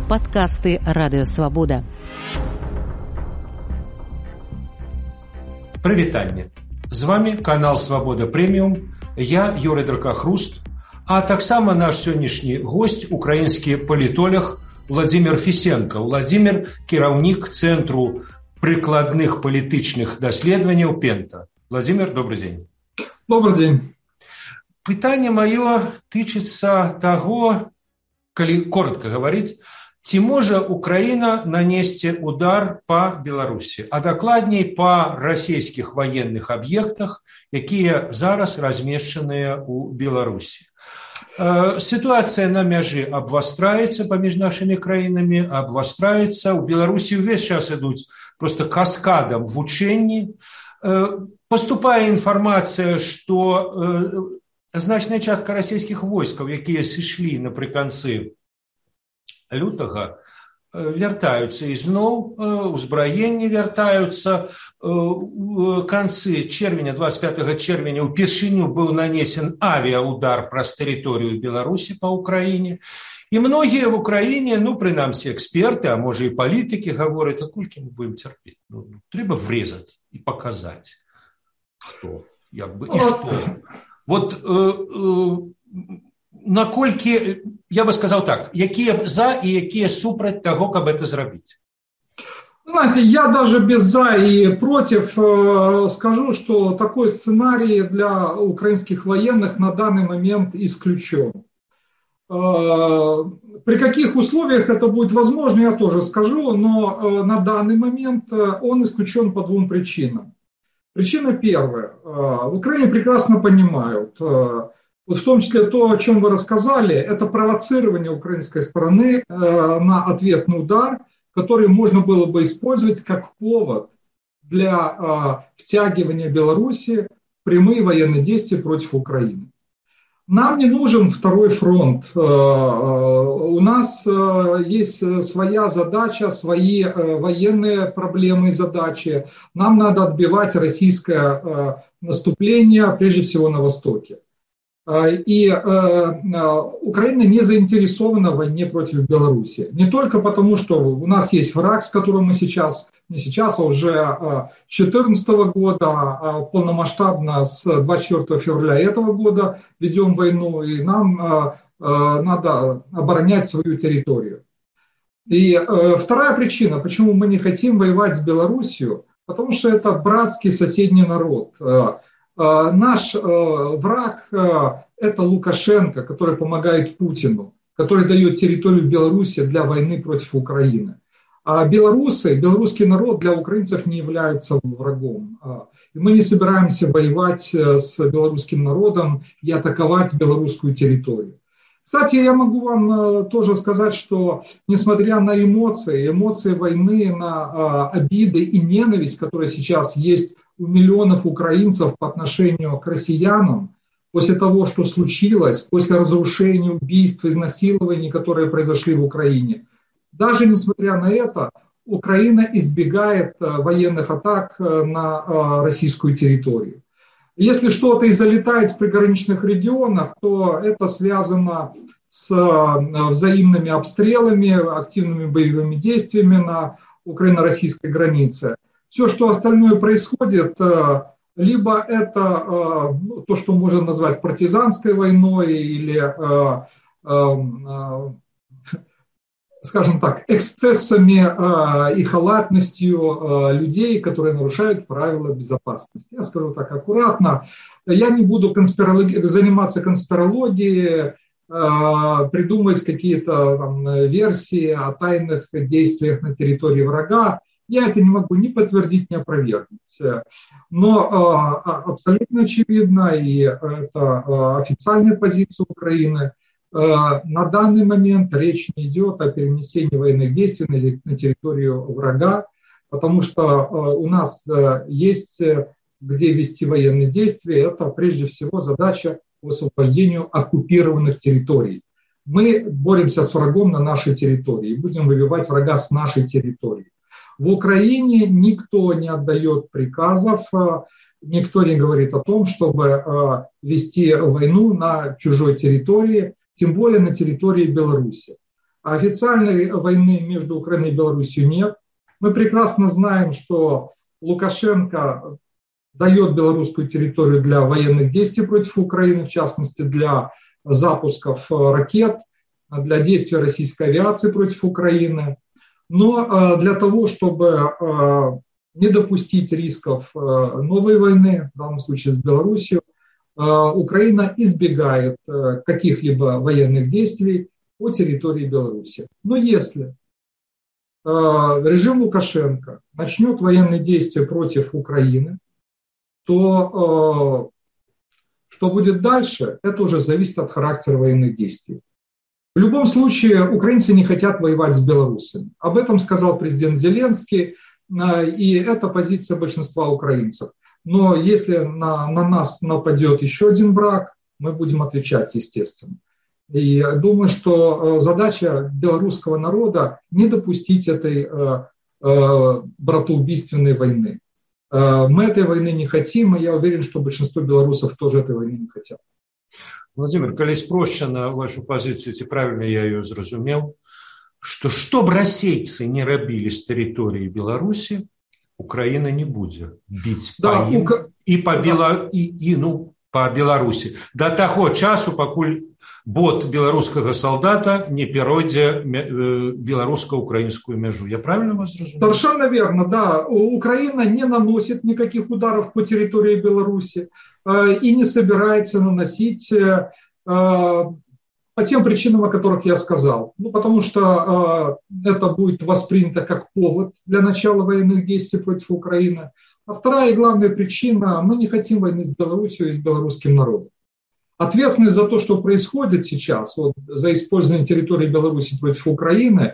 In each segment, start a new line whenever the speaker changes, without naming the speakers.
Падкасты радыёвабода.
Прывітанне. З вами канал Свабода Прэміум. Я Юрый Дракахруст, а таксама наш сённяшні госць, украінскі палітолог Владзімір Фісенка. Владзімір – кіраўнік Цэнтру прыкладных палітычных даследаванняў Пента. Владзімір, добрый дзень.
Добрый день.
Пытанне маё тычыцца таго, калі коротко говорить, ці можа Украіна нанесці удар па Беларусі, а дакладней па расійскіх ваенных аб'ектах, якія зараз размешчаныя ў Беларусі. Сітуацыя на мяжы абвастраецца паміж нашымі краінамі, абвастраецца. У Беларусі ўвесь час ідуць просто каскадам вучэнні. Поступае інфармацыя, што значная частка расійскіх войскаў, якія сышлі напрыканцы лютага, вяртаюцца ізноў, узбраенні вяртаюцца. У канцы чэрвеня, 25 чэрвеня, упершыню быў нанесен авіаудар праз тэрыторыю Беларусі па Украіне. І многія в Украіне, прынамсі эксперты, а можа і палітыкі гавораць, а колькі мы будем цярпець? Трэба врезаць і паказаць, хто, і што. Вот наколькі, я бы сказал так, якія за і якія супраць таго, каб это зрабіць?
Знаете, я даже без за и против скажу, что такой сценарий для украинских военных на данный момент исключен. При каких условиях это будет возможно, я тоже скажу, но на данный момент он исключен по двум причинам. Причина первая. В Украине прекрасно понимают, вот в том числе то, о чем вы рассказали, это провоцирование украинской стороны на ответный удар, который можно было бы использовать как повод для втягивания Беларуси в прямые военные действия против Украины. Нам не нужен второй фронт. У нас есть своя задача, свои военные проблемы и задачи. Нам надо отбивать российское наступление, прежде всего на Востоке. И Украина не заинтересована в войне против Беларуси. Не только потому, что у нас есть враг, с которым мы а уже с 2014 года, полномасштабно с 24 февраля этого года ведем войну, и нам надо оборонять свою территорию. И вторая причина, почему мы не хотим воевать с Беларусью, потому что это братский соседний народ. Наш враг – это Лукашенко, который помогает Путину, который дает территорию Беларуси для войны против Украины. А белорусский народ для украинцев не является врагом. И мы не собираемся воевать с белорусским народом и атаковать белорусскую территорию. Кстати, я могу вам тоже сказать, что несмотря на эмоции войны, на обиды и ненависть, которые сейчас есть у миллионов украинцев по отношению к россиянам, после того, что случилось, после разрушений, убийств, изнасилований, которые произошли в Украине, даже несмотря на это, Украина избегает военных атак на российскую территорию. Если что-то и залетает в приграничных регионах, то это связано с взаимными обстрелами, активными боевыми действиями на украино-российской границе. Все, что остальное происходит, либо это то, что можно назвать партизанской войной или, скажем так, эксцессами и халатностью людей, которые нарушают правила безопасности. Я скажу так аккуратно. Я не буду заниматься конспирологией, придумывать какие-то версии о тайных действиях на территории врага. Я это не могу ни подтвердить, ни опровергнуть. Но абсолютно очевидно, и это официальная позиция Украины, на данный момент речь не идет о перенесении военных действий на территорию врага, потому что у нас есть где вести военные действия. Это прежде всего задача по освобождению оккупированных территорий. Мы боремся с врагом на нашей территории и будем выбивать врага с нашей территории. В Украине никто не отдает приказов, никто не говорит о том, чтобы вести войну на чужой территории, тем более на территории Беларуси. Официальной войны между Украиной и Беларусью нет. Мы прекрасно знаем, что Лукашенко дает белорусскую территорию для военных действий против Украины, в частности, для запусков ракет, для действий российской авиации против Украины. Но для того, чтобы не допустить рисков новой войны, в данном случае с Беларусью, Украина избегает каких-либо военных действий по территории Беларуси. Но если режим Лукашенко начнет военные действия против Украины, то что будет дальше, это уже зависит от характера военных действий. В любом случае, украинцы не хотят воевать с белорусами. Об этом сказал президент Зеленский, и это позиция большинства украинцев. Но если на нас нападет еще один враг, мы будем отвечать, естественно. И думаю, что задача белорусского народа не допустить этой братоубийственной войны. Мы этой войны не хотим, и я уверен, что большинство белорусов тоже этой войны не хотят.
Владимир, калі спрощана вашу пазіцыю, ці правільна я ее зразумеў, што б расейцы не рабілі з тэрыторыі Беларусі, Украина не будзе біць па ім і па Беларусі да таго часу, пакуль бот беларускага солдата не перайдзе беларуска-украинскую мяжу. Я правильно вас разумею?
Совершенно верно, да. Украина не наносит никаких ударов по территории Беларуси и не собирается наносить по тем причинам, о которых я сказал. Потому что это будет воспринято как повод для начала военных действий против Украины. А вторая и главная причина – мы не хотим войны с Беларусью и с белорусским народом. Ответственность за то, что происходит сейчас, за использование территории Беларуси против Украины,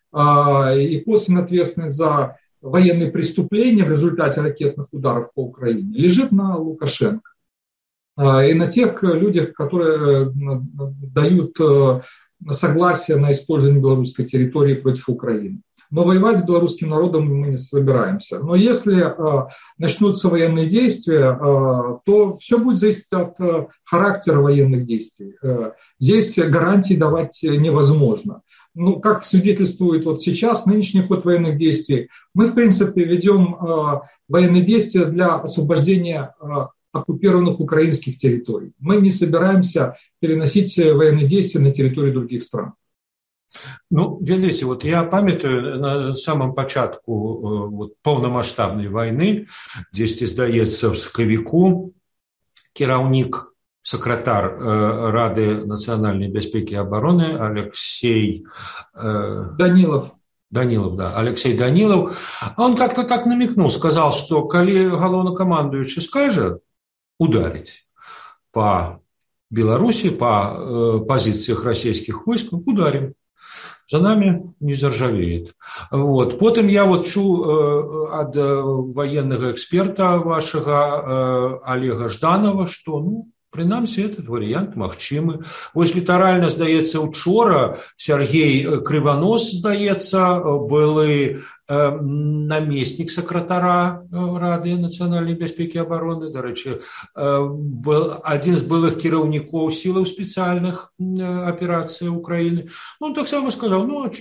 и косвенная ответственность за военные преступления в результате ракетных ударов по Украине, лежит на Лукашенко и на тех людях, которые дают согласие на использование белорусской территории против Украины. Но воевать с белорусским народом мы не собираемся. Но если начнутся военные действия, то все будет зависеть от характера военных действий. Здесь гарантии давать невозможно. Ну, как свидетельствует вот сейчас нынешний ход военных действий, мы, в принципе, ведем военные действия для освобождения оккупированных украинских территорий. Мы не собираемся переносить военные действия на территорию других стран.
Ну, ведаеце, вот я памятаю на самом пачатку вот, паўнамаштабнай вайны, дзесьці, здаецца, в сакавіку кіраўнік, сакратар Рады нацыянальнай бяспекі і абароны Алексей
Данилов,
да, Алексей Данилов, он как-то так намекнул, сказал, что коли главнокомандующий скажет ударить по Беларуси, по позициях российских войск, ударим. За нами не заржавеет. Вот. Потым я вот чу ад военного эксперта вашего Олега Жданова, что, ну, прынамсі, этот вариант магчымы. Вось літаральна, здаецца, учора Сергей Крыванос, здаецца, былы намеснік сакратара Рады нацыянальнай бяспекі і абароны, дарэчы, был адзін з былых кіраўнікоў сілаў спецыяльных аперацый Украины. Он таксама сказал,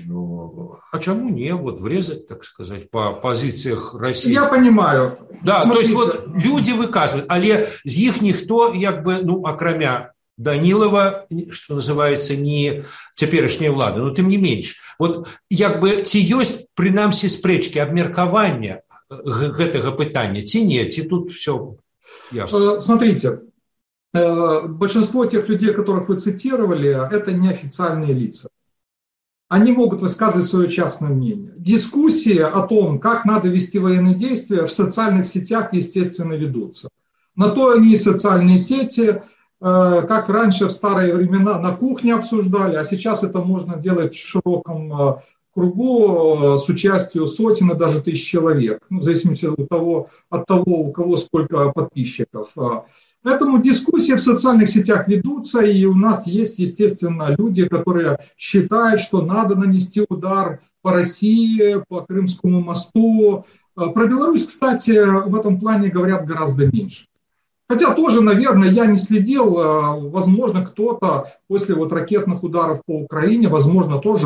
а чему не, вот врезать, так сказать, по позициях России.
Я понимаю.
Да, смотрите. То есть вот люди выказывают, але з іх ніхто, як бы, ну, акрамя Данилова, что называется, не цяперашняй улады, но тым не менш. Вот як бы ці ёсць прынамсі спрэчкі, абмеркавання гэтага пытання, ці не, ці тут все ясно?
Смотрите, большинство тех людей, которых вы цитировали, это неофициальные лица. Они могут высказывать свое частное мнение. Дискуссии о том, как надо вести военные действия, в социальных сетях, естественно, ведутся. На то они и социальные сети, как раньше в старые времена на кухне обсуждали, а сейчас это можно делать в широком кругу с участием сотен и даже тысяч человек, в зависимости от того, у кого сколько подписчиков. Поэтому дискуссии в социальных сетях ведутся, и у нас есть, естественно, люди, которые считают, что надо нанести удар по России, по Крымскому мосту. Про Беларусь, кстати, в этом плане говорят гораздо меньше. Хотя тоже, наверное, я не следил, возможно, кто-то после вот ракетных ударов по Украине, возможно, тоже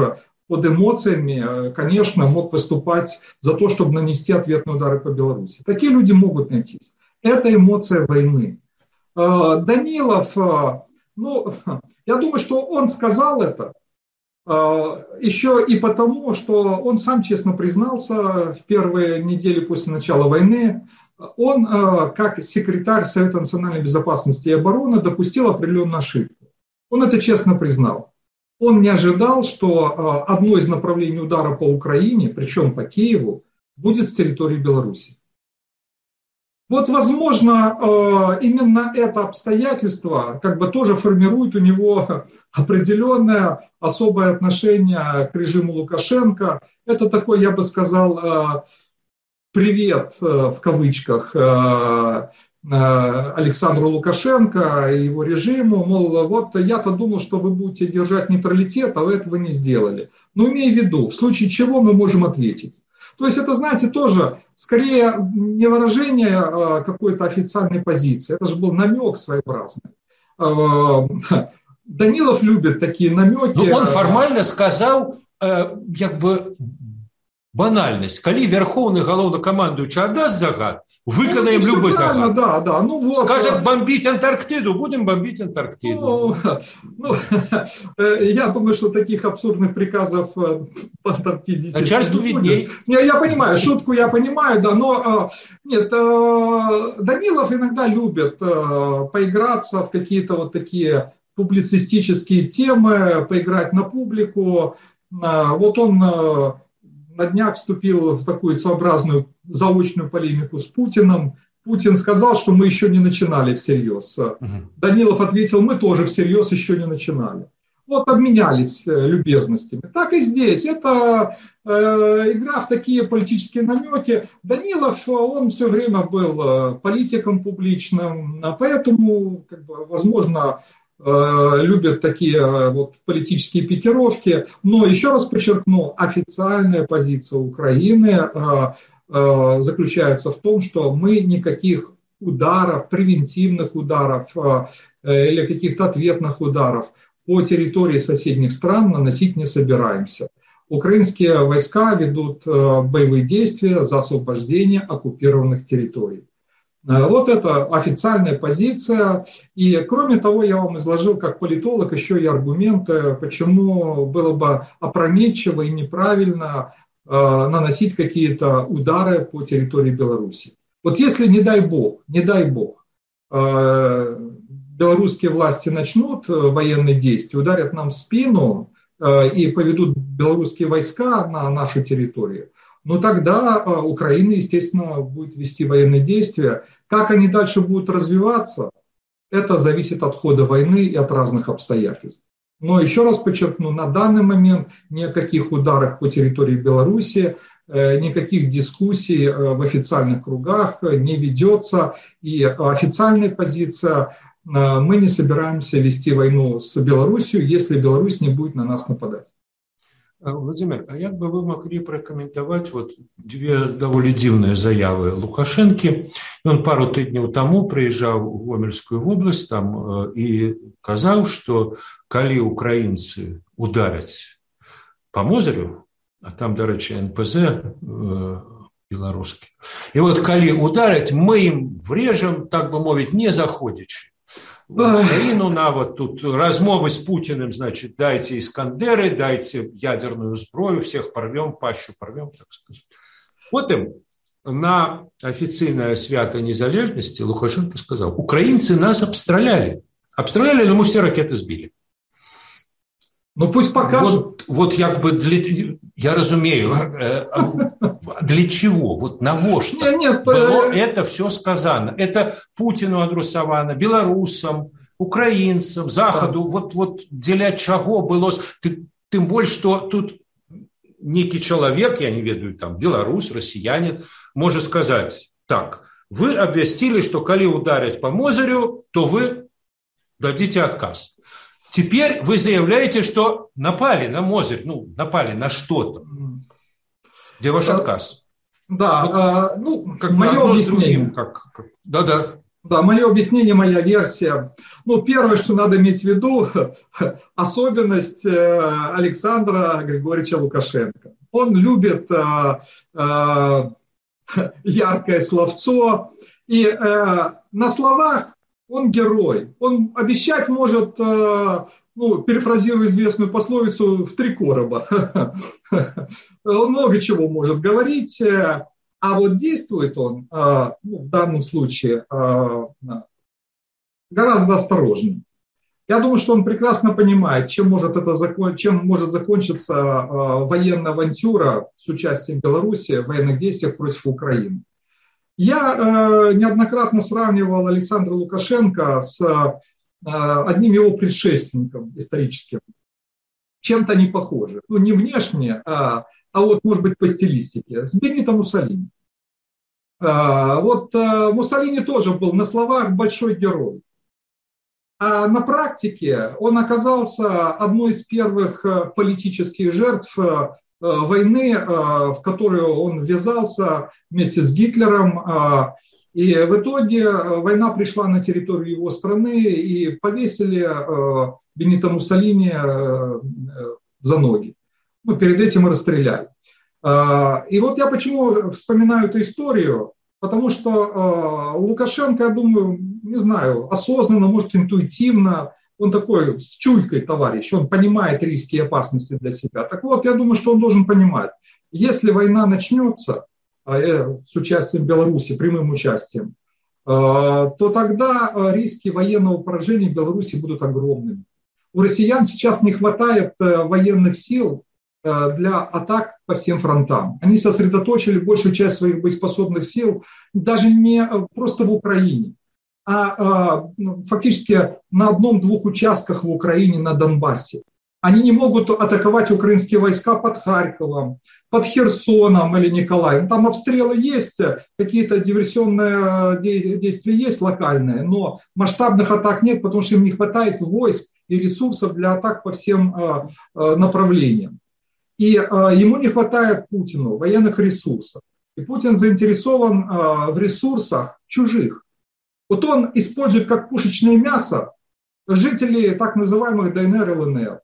под эмоциями, конечно, мог выступать за то, чтобы нанести ответные удары по Беларуси. Такие люди могут найтись. Это эмоция войны. Данилов, ну, я думаю, что он сказал это еще и потому, что он сам честно признался в первые недели после начала войны. Он, как секретарь Совета национальной безопасности и обороны, допустил определенную ошибку. Он это честно признал. Он не ожидал, что одно из направлений удара по Украине, причем по Киеву, будет с территории Беларуси. Вот, возможно, именно это обстоятельство как бы тоже формирует у него определенное особое отношение к режиму Лукашенко. Это такой, я бы сказал, привет в кавычках Александру Лукашенко и его режиму, мол, вот я-то думал, что вы будете держать нейтралитет, а вы этого не сделали. Но имея в виду, в случае чего мы можем ответить. То есть это, знаете, тоже скорее не выражение какой-то официальной позиции, это же был намек своеобразный. Данилов любит такие намеки.
Но он формально сказал, как бы, банальность. Коли верховный главнокомандующий отдаст загад, выконаем любой загад.
Да. Ну, вот.
Скажет бомбить Антарктиду, будем бомбить Антарктиду.
Я думаю, что таких абсурдных приказов по Антарктиде...
Начальству видней.
Я понимаю, шутку я понимаю, да, но нет, Данилов иногда любит поиграться в какие-то вот такие публицистические темы, поиграть на публику. Вот он на днях вступил в такую своеобразную заочную полемику с Путиным. Путин сказал, что мы еще не начинали всерьез. Данилов ответил, мы тоже всерьез еще не начинали. Вот обменялись любезностями. Так и здесь. Это игра в такие политические намеки. Данилов, он все время был политиком публичным, поэтому, возможно, любят такие вот политические пикировки. Но еще раз подчеркну, официальная позиция Украины заключается в том, что мы никаких ударов, превентивных ударов или каких-то ответных ударов по территории соседних стран наносить не собираемся. Украинские войска ведут боевые действия за освобождение оккупированных территорий. Вот это официальная позиция. И кроме того, я вам изложил как политолог еще и аргументы, почему было бы опрометчиво и неправильно наносить какие-то удары по территории Беларуси. Вот если, не дай бог, белорусские власти начнут военные действия, ударят нам в спину и поведут белорусские войска на нашу территорию, но тогда Украина, естественно, будет вести военные действия. Как они дальше будут развиваться, это зависит от хода войны и от разных обстоятельств. Но еще раз подчеркну, на данный момент ни о каких ударах по территории Беларуси, никаких дискуссий в официальных кругах не ведется. И официальная позиция: мы не собираемся вести войну с Беларусью, если Беларусь не будет на нас нападать.
Владимир, а як бы вы могли прокомментовать вот две довольно дивные заявы Лукашенки? Он пару тыдняў тому приезжал в Гомельскую область там и сказал, что коли украинцы ударят по Мозырю, а там, до речи, НПЗ белорусский, и вот коли ударить, мы им врежем, так бы мовить, не заходячи. Украину на вот тут размовы с Путиным, значит, дайте Искандеры, дайте ядерную зброю, всех порвем, пащу порвем, так сказать. Потым на официальное свято незалежности Лукашенко сказал: украинцы нас обстреляли, но мы все ракеты сбили.
Ну пусть покажут.
Вот как бы я разумею, для чего, вот навошта было это все сказано. Это Путину адресовано, белорусам, украинцам, Заходу. Вот для чего было. Тем больше, что тут некий человек, я не ведаю, там, белорус, россиянин, может сказать: так, вы обвестили, что коли ударить по Мозырю, то вы дадите отказ. Теперь вы заявляете, что напали на Мозырь, напали на что-то. Где ваш отказ?
Да, как мое объяснение.
Да.
Да, мое объяснение, моя версия. Ну, первое, что надо иметь в виду, особенность Александра Григорьевича Лукашенко. Он любит яркое словцо, и на словах он герой. Он обещать может, перефразируя известную пословицу, в 3 короба. Он много чего может говорить. А вот действует он, в данном случае, гораздо осторожнее. Я думаю, что он прекрасно понимает, чем может закончиться военная авантюра с участием Беларуси в военных действиях против Украины. Я неоднократно сравнивал Александра Лукашенко с одним его предшественником историческим. Чем-то они похожи. Ну, не внешне, а вот, может быть, по стилистике. С Бенито Муссолини. Вот Муссолини тоже был на словах большой герой. А на практике он оказался одной из первых политических жертв войны, в которую он ввязался вместе с Гитлером. И в итоге война пришла на территорию его страны и повесили Бенито Муссолини за ноги. Перед этим расстреляли. И вот я почему вспоминаю эту историю, потому что Лукашенко, я думаю, не знаю, осознанно, может, интуитивно, он такой с чуйкой товарищ, он понимает риски и опасности для себя. Так вот, я думаю, что он должен понимать, если война начнется с участием Беларуси, прямым участием, то тогда риски военного поражения Беларуси будут огромными. У россиян сейчас не хватает военных сил для атак по всем фронтам. Они сосредоточили большую часть своих боеспособных сил даже не просто в Украине, а фактически на 1-2 участках в Украине, на Донбассе. Они не могут атаковать украинские войска под Харьковом, под Херсоном или Николаевым. Там обстрелы есть, какие-то диверсионные действия есть локальные, но масштабных атак нет, потому что им не хватает войск и ресурсов для атак по всем направлениям. И ему не хватает Путину военных ресурсов. И Путин заинтересован в ресурсах чужих. Вот он использует как пушечное мясо жителей так называемых ДНР и ЛНР.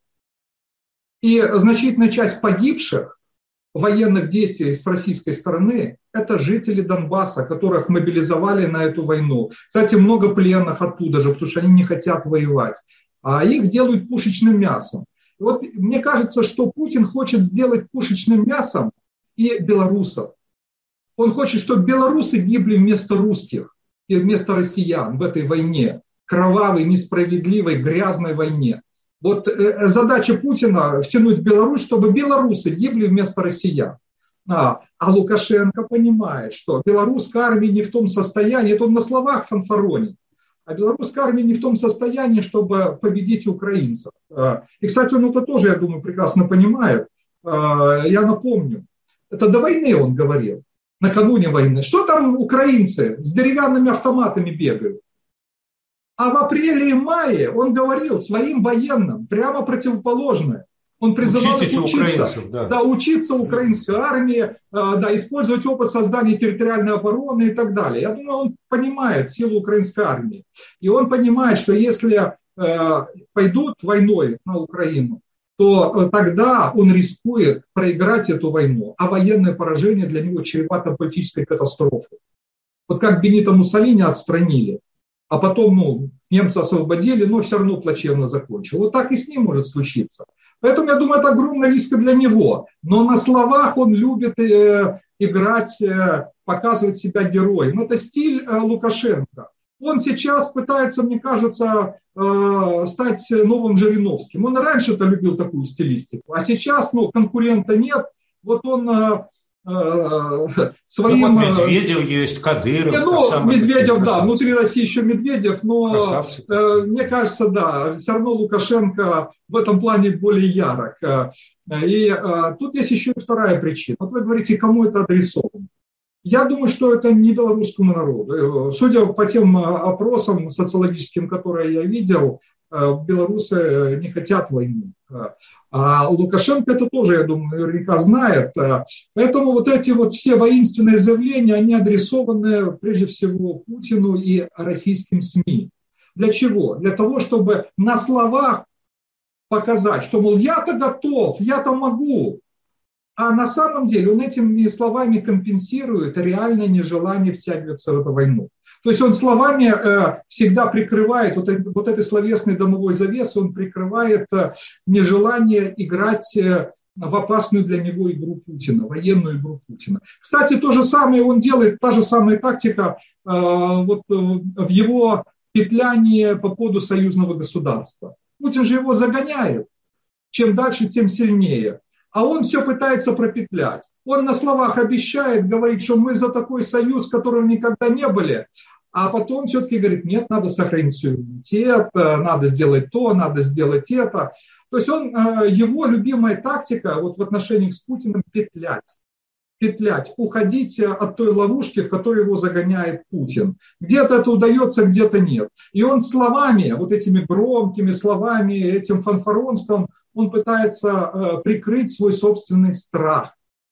И значительная часть погибших в военных действиях с российской стороны – это жители Донбасса, которых мобилизовали на эту войну. Кстати, много пленных оттуда же, потому что они не хотят воевать. А их делают пушечным мясом. И вот мне кажется, что Путин хочет сделать пушечным мясом и белорусов. Он хочет, чтобы белорусы гибли вместо русских и вместо россиян в этой войне, кровавой, несправедливой, грязной войне. Вот задача Путина втянуть Беларусь, чтобы белорусы гибли вместо россиян. А Лукашенко понимает, что белорусская армия не в том состоянии, это он на словах фанфаронит, а белорусская армия не в том состоянии, чтобы победить украинцев. И, кстати, он это тоже, я думаю, прекрасно понимает. Я напомню, это до войны он говорил, накануне войны. Что там украинцы с деревянными автоматами бегают? А в апреле и мае он говорил своим военным прямо противоположное. Он призывал их учиться, учиться украинской армии, использовать опыт создания территориальной обороны и так далее. Я думаю, он понимает силу украинской армии. И он понимает, что если пойдут войной на Украину, то тогда он рискует проиграть эту войну, а военное поражение для него чревато политической катастрофой. Вот как Бенито Муссолини отстранили, а потом немцы освободили, но все равно плачевно закончил. Вот так и с ним может случиться. Поэтому, я думаю, это огромный риск для него. Но на словах он любит играть, показывать себя героем. Это стиль Лукашенко. Он сейчас пытается, мне кажется, стать новым Жириновским. Он раньше-то любил такую стилистику, а сейчас конкурента нет. Вот он своим...
Медведев есть, Кадыров.
Медведев, да, внутри России еще Медведев, но мне кажется, да, все равно Лукашенко в этом плане более ярок. И тут есть еще и вторая причина. Вот вы говорите, кому это адресовано. Я думаю, что это не белорусскому народу. Судя по тем опросам социологическим, которые я видел, белорусы не хотят войны. А Лукашенко это тоже, я думаю, наверняка знает. Поэтому вот эти вот все воинственные заявления, они адресованы прежде всего Путину и российским СМИ. Для чего? Для того, чтобы на словах показать, что, мол, я-то готов, я-то могу. А на самом деле он этими словами компенсирует реальное нежелание втягиваться в эту войну. То есть он словами всегда прикрывает, вот этой словесной дымовой завесой, он прикрывает нежелание играть в опасную для него игру Путина, военную игру Путина. Кстати, то же самое он делает, та же самая тактика вот в его петлянии по поводу союзного государства. Путин же его загоняет. Чем дальше, тем сильнее. А он все пытается пропетлять. Он на словах обещает, говорит, что мы за такой союз, которым никогда не были. А потом все-таки говорит, нет, надо сохранить суверенитет, надо сделать то, надо сделать это. То есть его любимая тактика вот в отношениях с Путиным петлять, уходить от той ловушки, в которую его загоняет Путин. Где-то это удается, где-то нет. И он словами, вот этими громкими словами, этим фанфаронством, он пытается прикрыть свой собственный страх.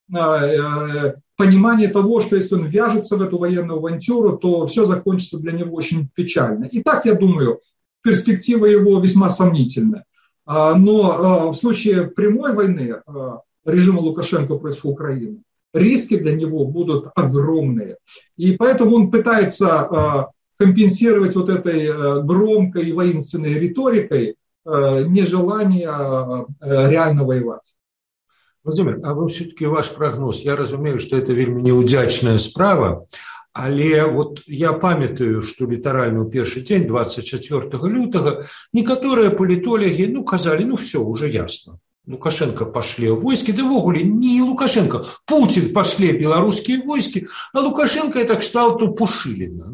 Понимание того, что если он вяжется в эту военную авантюру, то все закончится для него очень печально. И так, я думаю, перспектива его весьма сомнительная. Но в случае прямой войны режима Лукашенко против Украины, риски для него будут огромные. И поэтому он пытается компенсировать вот этой громкой и воинственной риторикой нежелание реально воевать.
Владимир, а вы все-таки ваш прогноз, я разумею, что это вельмі неудзячная справа, але вот я памятаю, что літаральна ў першы дзень 24 лютага некаторыя палітолагі казалі, все, уже ясно. Лукашенко пошле войски, да ввогуле не Лукашенко, Путин пошле беларускія войски, а Лукашенко это кшталту Пушыліна.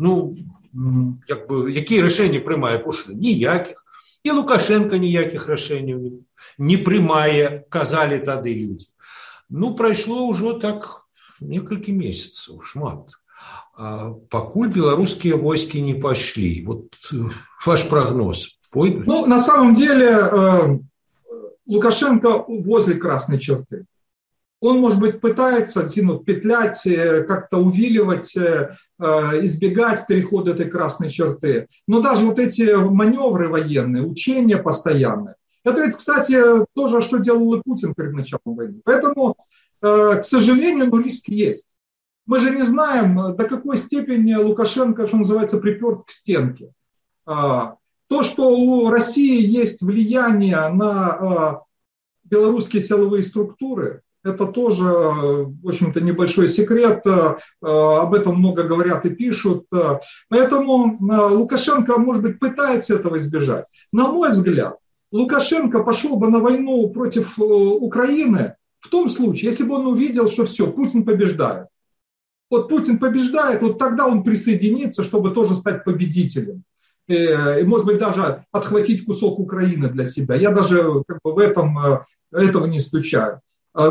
Якія рашэнні прымае Пушылін? Ніякіх. І Лукашенко ніякіх рашэнняў не прымае, казалі тады людзі. Прайшло ўжо так некалькі месяцаў, шмат. Пакуль беларускія войскі не пашлі. Вот ваш прогноз пойдут?
На самом деле Лукашенко возле красной черты. Он, может быть, пытается петлять, как-то увиливать, избегать перехода этой красной черты. Но даже вот эти маневры военные, учения постоянные, это ведь, кстати, тоже, что делал и Путин перед началом войны. Поэтому, к сожалению, риск есть. Мы же не знаем, до какой степени Лукашенко, что называется, приперт к стенке. То, что у России есть влияние на белорусские силовые структуры, это тоже, в общем-то, небольшой секрет, об этом много говорят и пишут. Поэтому Лукашенко, может быть, пытается этого избежать. На мой взгляд, Лукашенко пошел бы на войну против Украины в том случае, если бы он увидел, что все, Путин побеждает. Вот Путин побеждает, вот тогда он присоединится, чтобы тоже стать победителем. И, может быть, даже отхватить кусок Украины для себя. Я даже в этом этого не исключаю.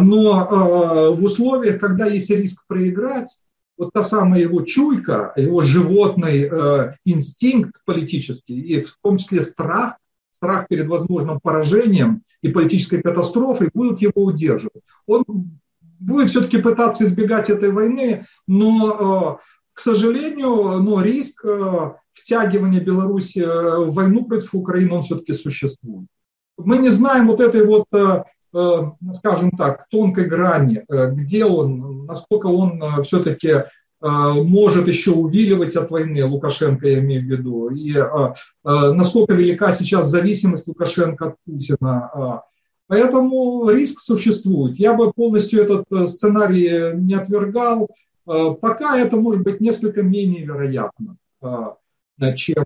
Но в условиях, когда есть риск проиграть, вот та самая его чуйка, его животный инстинкт политический, и в том числе страх перед возможным поражением и политической катастрофой будут его удерживать. Он будет все-таки пытаться избегать этой войны, но, к сожалению, риск втягивания Беларуси в войну против Украины, он все-таки существует. Мы не знаем вот этой вот, скажем так, тонкой грани, где он, насколько он все-таки может еще увиливать от войны, Лукашенко я имею в виду, и насколько велика сейчас зависимость Лукашенко от Путина. Поэтому риск существует. Я бы полностью этот сценарий не отвергал. Пока это может быть несколько менее вероятно, чем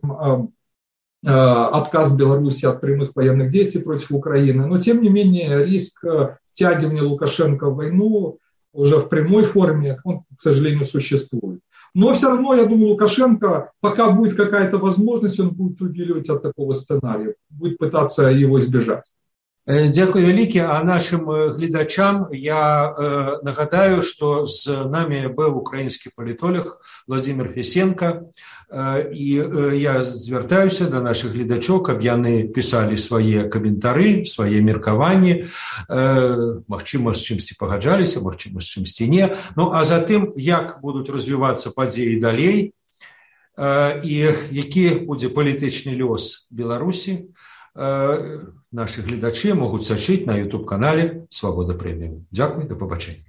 отказ Беларуси от прямых военных действий против Украины. Но, тем не менее, риск втягивания Лукашенко в войну уже в прямой форме, он, к сожалению, существует. Но все равно, я думаю, Лукашенко, пока будет какая-то возможность, он будет увиливать от такого сценария, будет пытаться его избежать.
Дякую вялікі, а нашим гледачам я нагадаю, што з намі быў украінскі палітолог Владимир Фесенко, і я звяртаюся да нашых гледачоў, каб яны пісалі свае каментары, свае меркаванні, магчыма, з чымсьці пагаджаліся, магчыма, з чымсьці не. Ну, а затым, як будуць развівацца падзеі далей, і які будзе палітычны лёс Беларусі, наши гледачи могут сачыць на YouTube-канале «Свобода Премиум». Дякую, до побачення.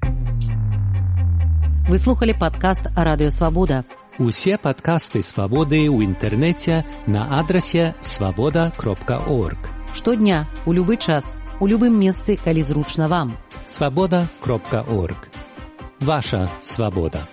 Вы слухали падкаст «Радыё Свабода».
Усе падкасты «Свабоды» ў інтэрнэце на адрасе свабода.орг.
Штодня, у любы час, у любым месцы, калі зручна вам.
Свабода.орг. Ваша свабода.